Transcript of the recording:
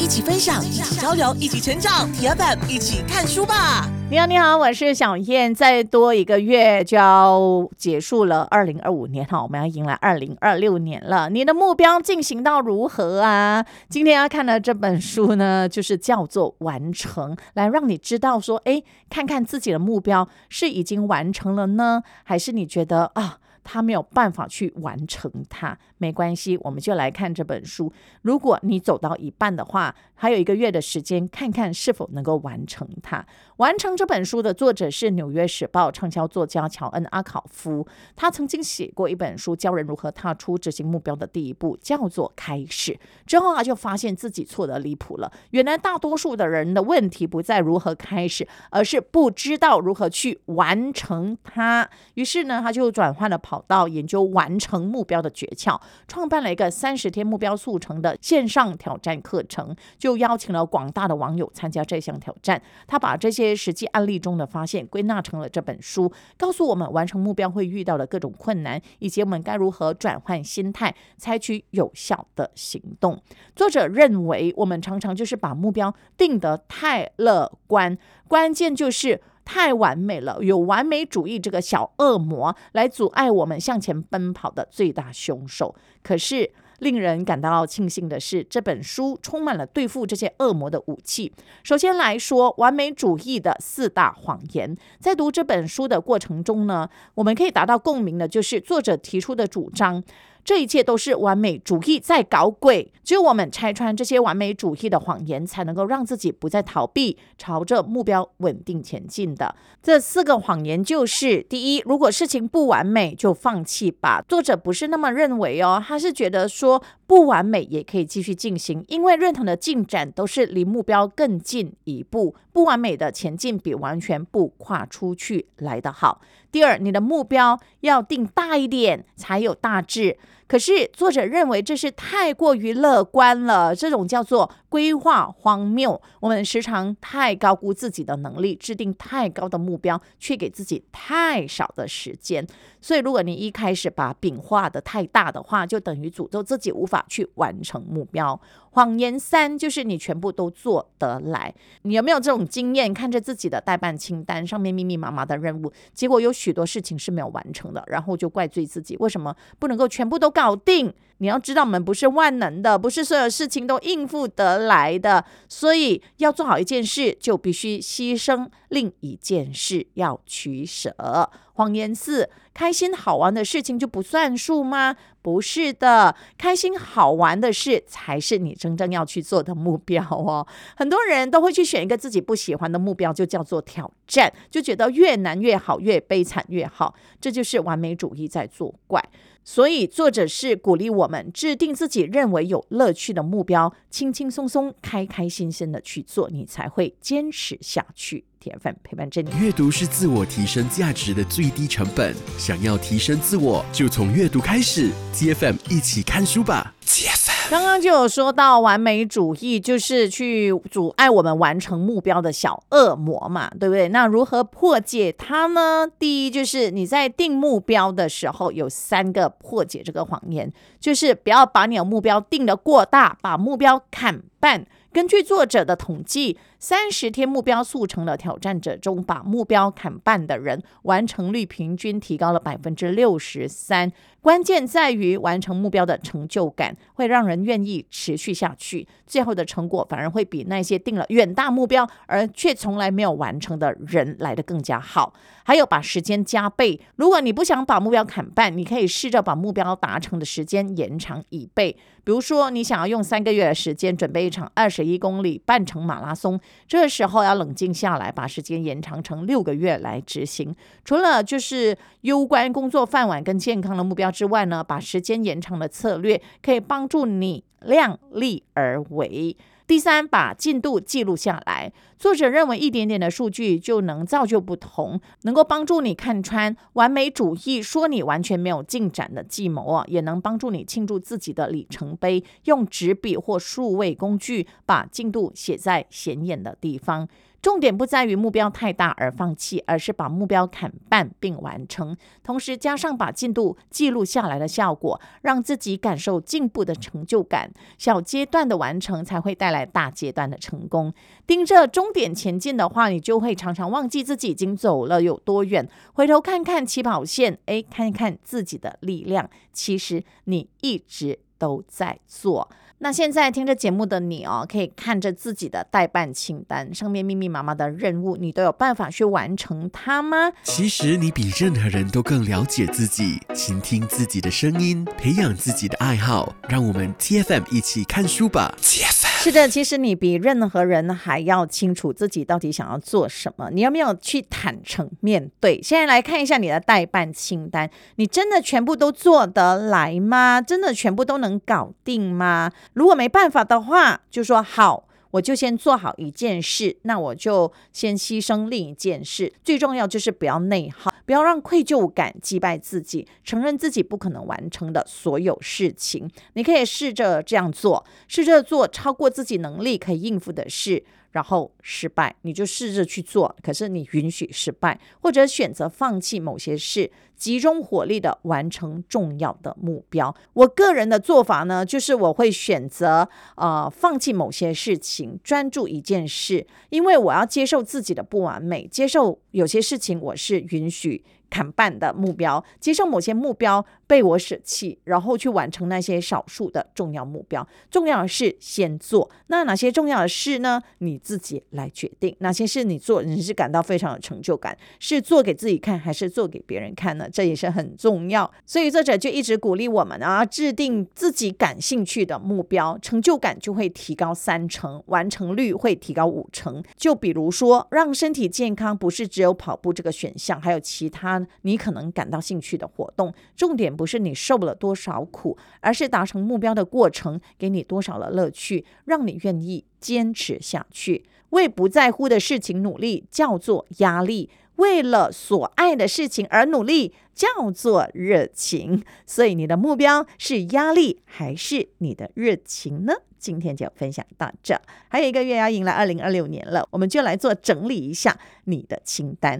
起分享，一起交流，一起成长。TFM 一起看书吧。 你好，你好，我是小燕。再多一个月就要结束了2025年哈，我们要迎来2026年了。你的目标进行到如何啊？今天要看的这本书呢，就是叫做《完成》，来让你知道说，看看自己的目标是已经完成了呢，还是你觉得他没有办法去完成它，没关系，我们就来看这本书。如果你走到一半的话，还有1个月的时间，看看是否能够完成它。完成这本书的作者是《纽约时报》畅销作家乔恩·阿考夫，他曾经写过一本书，教人如何踏出执行目标的第一步，叫做开始。之后他就发现自己错得离谱了，原来大多数的人的问题不在如何开始，而是不知道如何去完成它。于是呢，他就转换了跑道，研究完成目标的诀窍，创办了一个30天目标速成的线上挑战课程，就邀请了广大的网友参加这项挑战。他把这些实际案例中的发现归纳成了这本书，告诉我们完成目标会遇到的各种困难，以及我们该如何转换心态，采取有效的行动。作者认为，我们常常就是把目标定得太乐观，关键就是太完美了，有完美主义这个小恶魔来阻碍我们向前奔跑的最大凶手。可是令人感到庆幸的是，这本书充满了对付这些恶魔的武器。首先来说，完美主义的4大谎言。在读这本书的过程中呢，我们可以达到共鸣的就是作者提出的主张，这一切都是完美主义在搞鬼。只有我们拆穿这些完美主义的谎言，才能够让自己不再逃避，朝着目标稳定前进的。这4个谎言就是：第一，如果事情不完美就放弃吧。作者不是那么认为哦，他是觉得说不完美也可以继续进行，因为任何的进展都是离目标更近一步，不完美的前进比完全不跨出去来得好。第二，你的目标要定大一点才有大志。可是作者认为这是太过于乐观了，这种叫做规划荒谬。我们时常太高估自己的能力，制定太高的目标，却给自己太少的时间。所以如果你一开始把饼画得太大的话，就等于诅咒自己无法去完成目标。谎言3就是你全部都做得来。你有没有这种经验？看着自己的待办清单上面密密麻麻的任务，结果有许多事情是没有完成的，然后就怪罪自己为什么不能够全部都搞定。你要知道，我们不是万能的，不是所有事情都应付得来的，所以要做好一件事，就必须牺牲另一件事，要取舍。谎言4，开心好玩的事情就不算数吗？不是的，开心好玩的事才是你真正要去做的目标哦。很多人都会去选一个自己不喜欢的目标，就叫做挑战，就觉得越难越好，越悲惨越好，这就是完美主义在作怪。所以作者是鼓励我们制定自己认为有乐趣的目标，轻轻松松开开心心的去做，你才会坚持下去。TFM 陪伴着你。 阅读是自我提升价值的最低成本，想要提升自我，就从阅读开始。TFM 一起看书吧。 刚刚就有说到，完美主义就是去阻碍我们完成目标的小恶魔嘛，对不对？那如何破解它呢？第一，就是你在定目标的时候有3个破解这个谎言，就是不要把你的目标定得过大，把目标砍半。根据作者的统计，30天目标速成的挑战者中，把目标砍半的人完成率平均提高了63%。关键在于完成目标的成就感会让人愿意持续下去，最后的成果反而会比那些定了远大目标而却从来没有完成的人来得更加好。还有把时间加倍，如果你不想把目标砍半，你可以试着把目标达成的时间延长1倍。比如说你想要用3个月的时间准备一场21公里半程马拉松，这个时候要冷静下来，把时间延长成6个月来执行。除了就是攸关工作饭碗跟健康的目标之外呢，把时间延长的策略可以帮助你量力而为。第3，把进度记录下来。作者认为一点点的数据就能造就不同，能够帮助你看穿完美主义说你完全没有进展的计谋也能帮助你庆祝自己的里程碑。用纸笔或数位工具把进度写在显眼的地方。 重点不在于目标太大而放弃，而是把目标砍半并完成，同时加上把进度记录下来的效果，让自己感受进步的成就感。小阶段的完成才会带来大阶段的成功。盯着终点前进的话，你就会常常忘记自己已经走了有多远，回头看看起跑线，看一看自己的力量，其实你一直都在做。那现在听着节目的你可以看着自己的待办清单，上面密密麻麻的任务，你都有办法去完成它吗？ 其实你比任何人都更了解自己，倾听自己的声音，培养自己的爱好。让我们 TFM 一起看书吧。 是的，其实你比任何人还要清楚自己到底想要做什么，你有没有去坦诚面对？现在来看一下你的待办清单，你真的全部都做得来吗？真的全部都能搞定吗？如果没办法的话，就说好，我就先做好一件事，那我就先牺牲另一件事。最重要就是不要内耗，不要让愧疚感击败自己，承认自己不可能完成的所有事情。你可以试着这样做，试着做超过自己能力可以应付的事，然后失败你就试着去做，可是你允许失败，或者选择放弃某些事，集中火力的完成重要的目标。我个人的做法呢，就是我会选择放弃某些事情，专注一件事，因为我要接受自己的不完美，接受有些事情我是允许砍半的目标，接受某些目标被我舍弃，然后去完成那些少数的重要目标。重要的事先做，那哪些重要的事呢？你自己来决定。哪些事你做你是感到非常有成就感，是做给自己看还是做给别人看呢？这也是很重要。所以作者就一直鼓励我们制定自己感兴趣的目标，成就感就会提高3成，完成率会提高5成。就比如说让身体健康不是只有跑步这个选项，还有其他你可能感到兴趣的活动。重点不是你受了多少苦，而是达成目标的过程给你多少的乐趣，让你愿意坚持下去。为不在乎的事情努力叫做压力，为了所爱的事情而努力叫做热情。所以你的目标是压力还是你的热情呢？今天就分享到这，还有1个月要迎来2026年了，我们就来做整理一下你的清单。